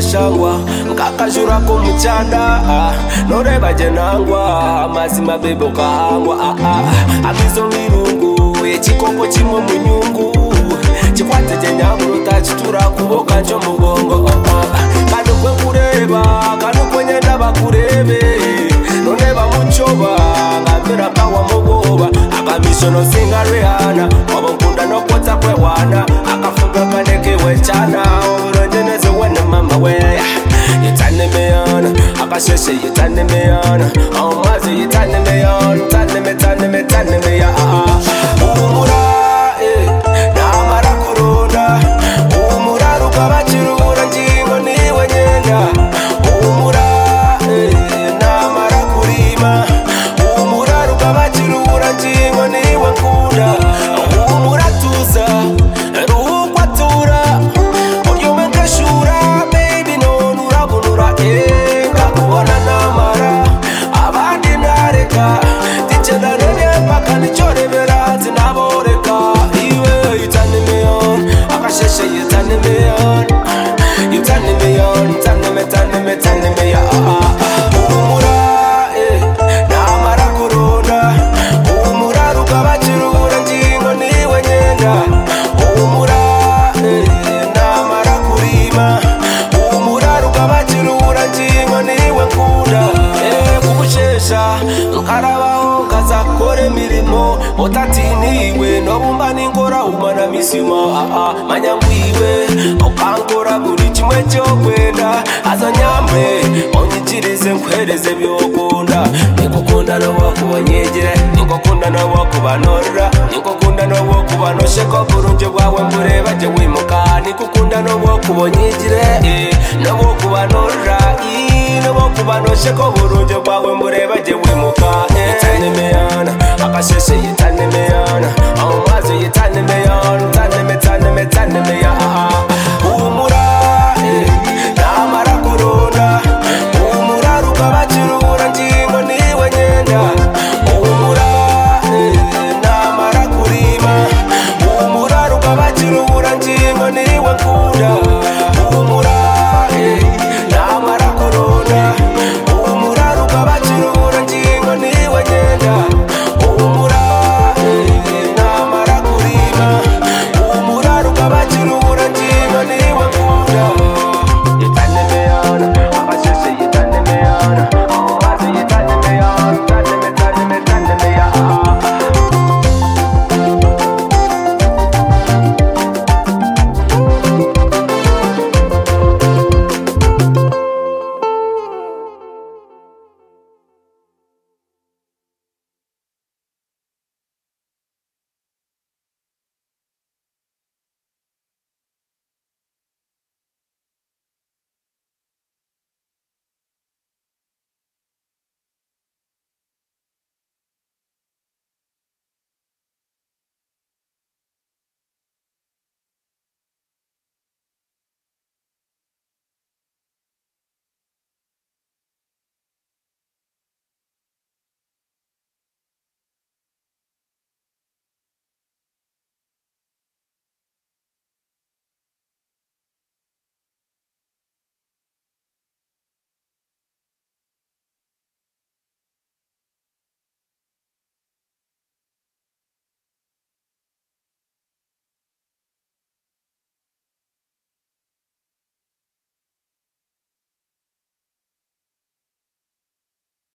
shangwa nkakajura ko mucyanda noreba je nangwa mazima bebo kahangwa amizo mirungu ekikoko kimwe mu nyungu kikwate je nyamuruta kitura kuboka njo mugongo kandi kwe kureba kandi kwe nyenda bakurebe noneba muchoba ngabira kawa mugoba akamisono singa Rihanna obonkunda no kwata kwe wana akafuga kaneke wechana oronjeneze wena mama we yitane meyana akasheshe yitane meyana amaze yitane meyana tane meya umura namara kurunda umura rukabachirura njingo niwe nyenda umura namara kurima umura rukabachirura njingo niwe nkunda umura tuza rukwatura uryume nkashura baby none urabunura ngakubona namara abandi nareka tichenda mpaka nichorebera zinaboreka iwe yitane meyon akasheshe yitane meyon tane meya umura namara kurunda umura rukabachirura njingo niwe nyenda umura namara kurima umura rukabachirura njingo niwe nkunda kugushesha nkarabaho nkazakore mirimo utatiniwe nobumba ninkora umana misima manyangwiwe okankora buri kimwe cyo kwenda azanyambe onyikirize nkwereze byokunda nikukunda nowakubanyegere nikukunda nowakubanora nikukunda nowakubanoshe burunje bwawe mbureba je wimuka nikukunda nowakubanyegere nowakubanora nowakubanoshe burunje bwawe mbureba je wimuka yitane meyana akasheshe yitane meyana amaze yitane meyana tane meya umura namara kurunda umura rukabachirura njingo niwe nyenda umura namara kurima umura rukabachirura njingo niwe nkunda umura namara kurunda umura rukabachirura njingo niwe nyenda umura namara kurima umura rukabachirura njingo niwe nkunda yitane meyana akasheshe yitane meyana amaze yitane meyana tane meya